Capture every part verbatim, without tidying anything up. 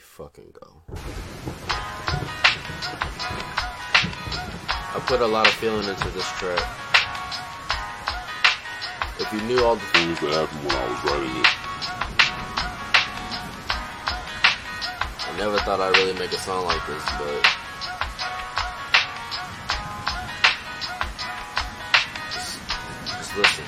fucking go. I put a lot of feeling into this track. If you knew all the things that happened when I was writing it, I never thought I'd really make a song like this, but just, just listen.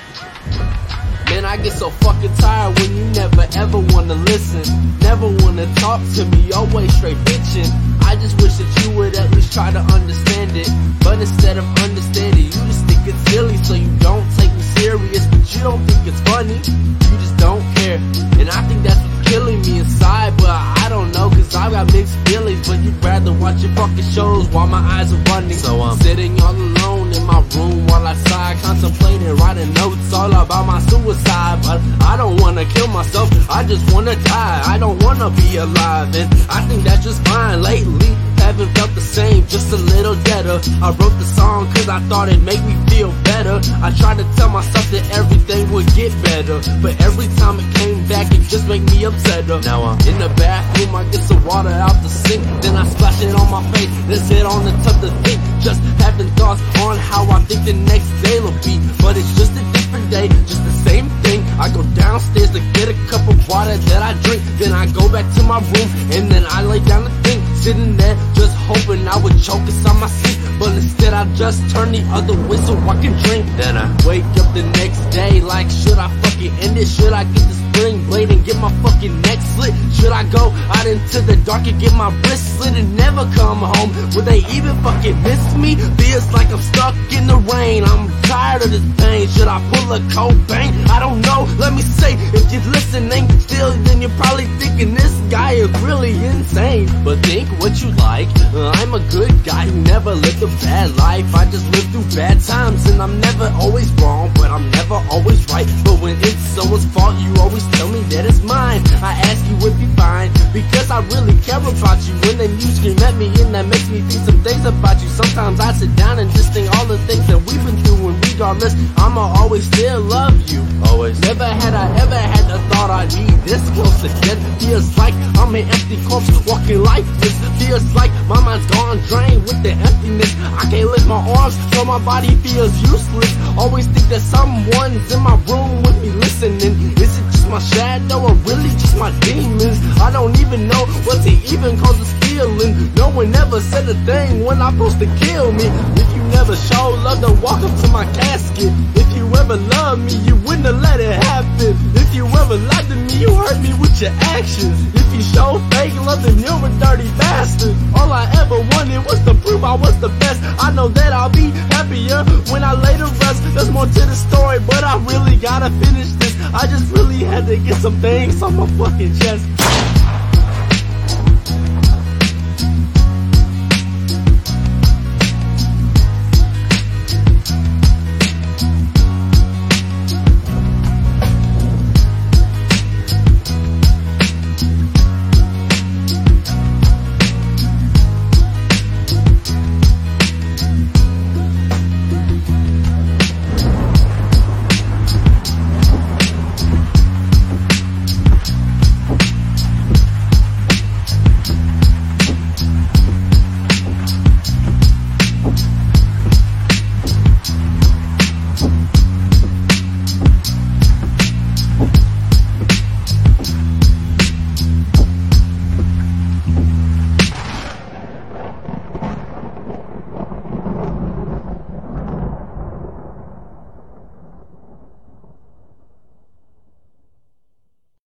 Man, I get so fucking tired when you never ever wanna listen, never wanna talk to me, always straight bitching. I just wish that you would at least try to understand it, but instead of understanding, you just think it's silly, so you don't take me serious. But you don't think it's funny, you just don't care. And I think that's what's killing me inside, but I don't know, cause I've got mixed feelings. But you'd rather watch your fucking shows while my eyes are running. So I'm sitting all alone in my room while I sigh, contemplating, writing notes all about my suicide. But I don't wanna kill myself, I just wanna die. I don't wanna be alive, and I think that's just fine. Lately, haven't felt the same, just a little deader. I wrote the song cause I thought it'd make me feel better. I tried to tell myself that everything would get better, but every time it came back, it just made me upsetter. Now I'm in the bathroom, I get some water out the sink, then I splash it on my face, then sit on the tub to think. Just having thoughts on how I think the next day will be, but it's just a different day, just the same thing. I go downstairs to get a cup of water that I drink, then I go back to my room, and then I lay down to think, sitting there just hoping I would choke inside my sleep, but instead I just turn the other way so I can drink. Then I wake up the next day like, should I fucking end it? Should I get the spring blade and get my fucking neck slit? Should I go out into the dark and get my wrist slit and never come home? Would they even fucking miss me? Feels like I'm stuck in the rain, I'm tired of this pain. Should I pull a Cobain? I don't know, let me say, if you're listening still, then you're probably thinking this guy is really insane. But think what you like, I'm a good guy who never lived a bad life. I just lived through bad times, and I'm never always wrong, but I'm never always right. But when it's someone's fault, you always tell me that it's mine. I ask you if you're fine, because I really care about you, and then you scream at me, and that makes me think some things about you. Sometimes I sit down and just think all the things that we've been through, and regardless, I'ma always still love you. Always. Never had I ever had the thought I'd be this close to death. Feels like I'm an empty corpse walking lifeless. Feels like my mind's gone drained with the emptiness. I can't lift my arms, so my body feels useless. Always think that someone's in my room with me listening. Is it just my shadow or really just my demons? I don't even know what to even call this feeling. No one ever said a thing when I'm supposed to kill me. If you never show love, then walk up to my casket. If you ever loved me, you wouldn't have let it happen. If you ever lied to me, you hurt me with your actions. If you show fake love, then you're a dirty bastard. All I ever wanted was to prove I was the best. I know that I'll be happier when I lay to rest. There's more to the story, but I really gotta finish this. I just really had to get some things on my fucking chest.